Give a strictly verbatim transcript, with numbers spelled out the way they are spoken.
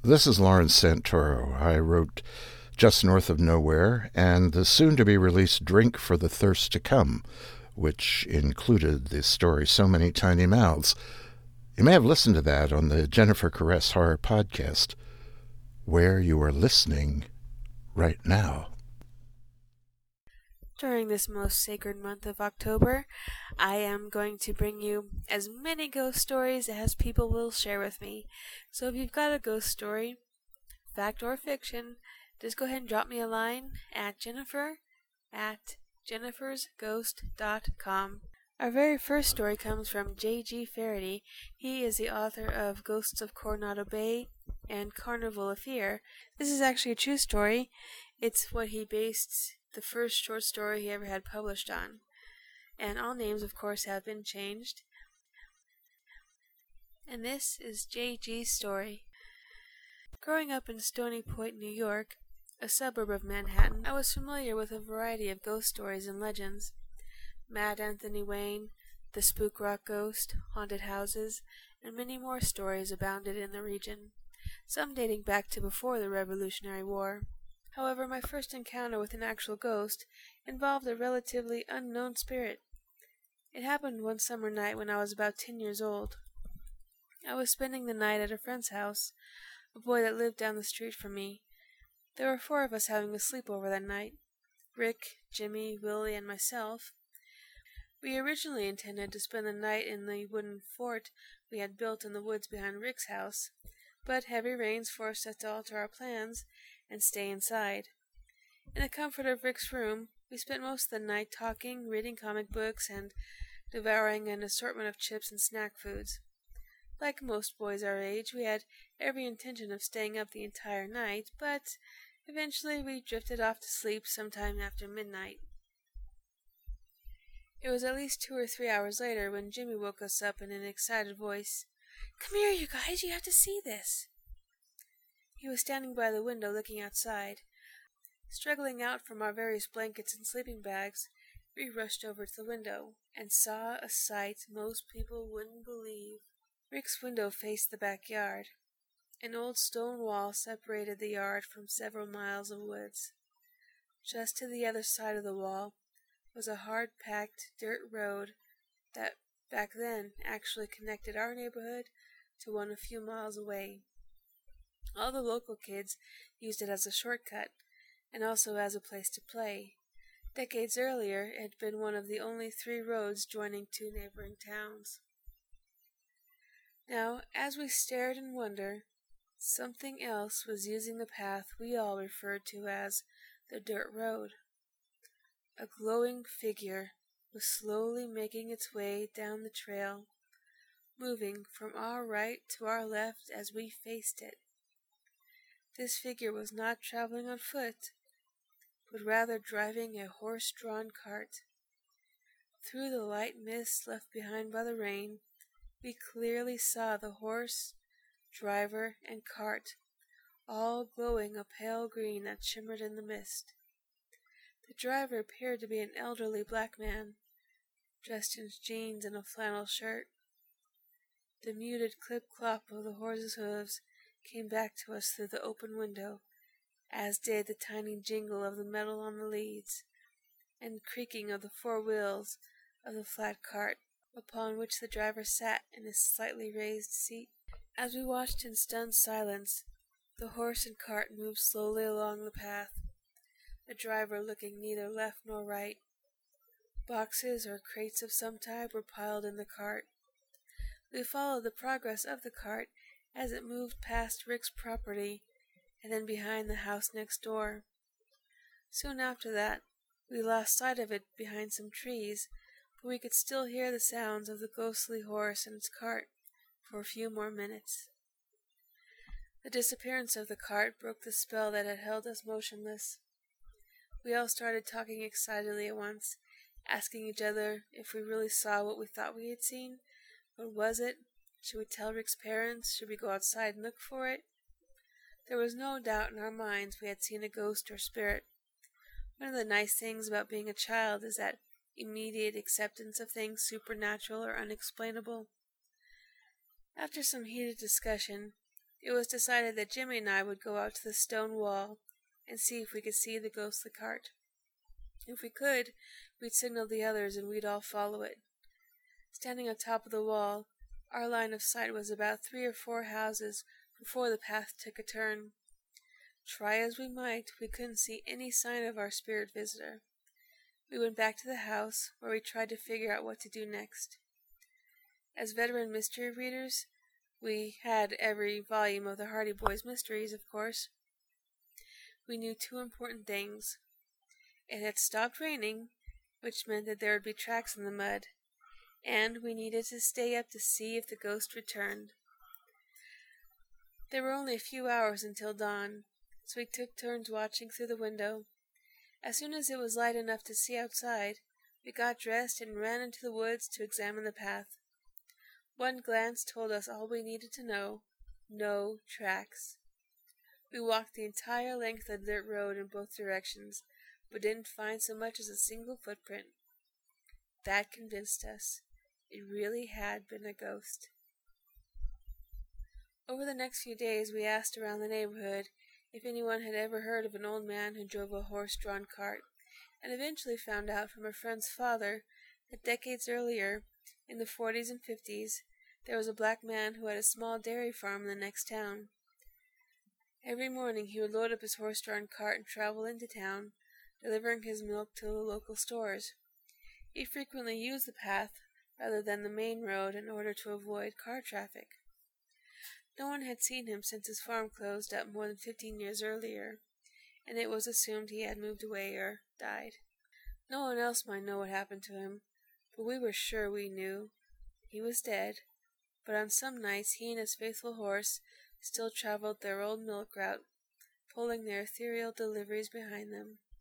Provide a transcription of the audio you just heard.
This is Lawrence Santoro. I wrote Just North of Nowhere and the soon-to-be-released Drink for the Thirst to Come, which included the story So Many Tiny Mouths. You may have listened to that on the Jennifer Caress Horror Podcast, where you are listening right now. During this most sacred month of October, I am going to bring you as many ghost stories as people will share with me. So if you've got a ghost story, fact or fiction, just go ahead and drop me a line at Jennifer at jennifers ghost dot com. Our very first story comes from J G Faraday. He is the author of Ghosts of Coronado Bay and Carnival of Fear. This is actually a true story. It's what he based the first short story he ever had published on. And all names, of course, have been changed. And this is J G's story. Growing up in Stony Point, New York, a suburb of Manhattan, I was familiar with a variety of ghost stories and legends. Mad Anthony Wayne, the Spook Rock Ghost, haunted houses, and many more stories abounded in the region, some dating back to before the Revolutionary War. However, my first encounter with an actual ghost involved a relatively unknown spirit. It happened one summer night when I was about ten years old. I was spending the night at a friend's house, a boy that lived down the street from me. There were four of us having a sleepover that night: Rick, Jimmy, Willie, and myself. We originally intended to spend the night in the wooden fort we had built in the woods behind Rick's house, but heavy rains forced us to alter our plans and stay inside. In the comfort of Rick's room, we spent most of the night talking, reading comic books, and devouring an assortment of chips and snack foods. Like most boys our age, we had every intention of staying up the entire night, but eventually we drifted off to sleep sometime after midnight. It was at least two or three hours later when Jimmy woke us up in an excited voice. "Come here, you guys, you have to see this." He was standing by the window looking outside. Struggling out from our various blankets and sleeping bags, we rushed over to the window and saw a sight most people wouldn't believe. Rick's window faced the backyard. An old stone wall separated the yard from several miles of woods. Just to the other side of the wall was a hard-packed dirt road that back then actually connected our neighborhood to one a few miles away. All the local kids used it as a shortcut, and also as a place to play. Decades earlier, it had been one of the only three roads joining two neighboring towns. Now, as we stared in wonder, something else was using the path we all referred to as the dirt road. A glowing figure was slowly making its way down the trail, moving from our right to our left as we faced it. This figure was not traveling on foot, but rather driving a horse-drawn cart. Through the light mist left behind by the rain, we clearly saw the horse, driver, and cart, all glowing a pale green that shimmered in the mist. The driver appeared to be an elderly black man, dressed in jeans and a flannel shirt. The muted clip-clop of the horse's hooves came back to us through the open window, as did the tiny jingle of the metal on the leads, and creaking of the four wheels of the flat cart, upon which the driver sat in his slightly raised seat. As we watched in stunned silence, the horse and cart moved slowly along the path, the driver looking neither left nor right. Boxes or crates of some type were piled in the cart. We followed the progress of the cart as it moved past Rick's property and then behind the house next door. Soon after that, we lost sight of it behind some trees, but we could still hear the sounds of the ghostly horse and its cart for a few more minutes. The disappearance of the cart broke the spell that had held us motionless. We all started talking excitedly at once, asking each other if we really saw what we thought we had seen. What was it? Should we tell Rick's parents? Should we go outside and look for it? There was no doubt in our minds we had seen a ghost or spirit. One of the nice things about being a child is that immediate acceptance of things supernatural or unexplainable. After some heated discussion, it was decided that Jimmy and I would go out to the stone wall and see if we could see the ghostly cart. If we could, we'd signal the others and we'd all follow it. Standing on top of the wall, our line of sight was about three or four houses before the path took a turn. Try as we might, we couldn't see any sign of our spirit visitor. We went back to the house, where we tried to figure out what to do next. As veteran mystery readers, we had every volume of the Hardy Boys mysteries, of course. We knew two important things. It had stopped raining, which meant that there would be tracks in the mud, and we needed to stay up to see if the ghost returned. There were only a few hours until dawn, so we took turns watching through the window. As soon as it was light enough to see outside, we got dressed and ran into the woods to examine the path. One glance told us all we needed to know: no tracks. We walked the entire length of the dirt road in both directions, but didn't find so much as a single footprint. That convinced us. It really had been a ghost. Over the next few days we asked around the neighborhood if anyone had ever heard of an old man who drove a horse-drawn cart, and eventually found out from a friend's father that decades earlier, in the forties and fifties, there was a black man who had a small dairy farm in the next town. Every morning he would load up his horse-drawn cart and travel into town, delivering his milk to the local stores. He frequently used the path rather than the main road in order to avoid car traffic. No one had seen him since his farm closed up more than fifteen years earlier, and it was assumed he had moved away or died. No one else might know what happened to him, but we were sure we knew. He was dead, but on some nights he and his faithful horse still traveled their old milk route, pulling their ethereal deliveries behind them.